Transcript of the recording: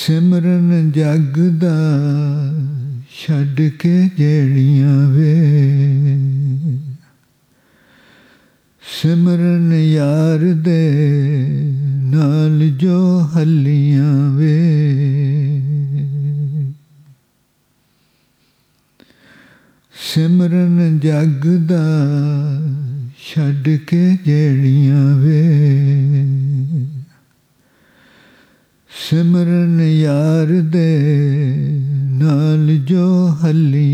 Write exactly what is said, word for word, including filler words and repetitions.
ਸਿਮਰਨ ਜਗ ਦਾ ਛੱਡ ਕੇ ਜਿਹੜੀਆਂ ਵੇ, ਸਿਮਰਨ ਯਾਰ ਦੇ ਨਾਲ ਜੋ ਹੱਲੀਆਂ ਵੇ। ਸਿਮਰਨ ਜਗ ਦਾ ਛੱਡ ਕੇ ਜਿਹੜੀਆਂ ਵੇ, ਸਿਮਰਨ ਯਾਰ ਦੇ ਨਾਲ ਜੋ ਹੱਲੀਆਂ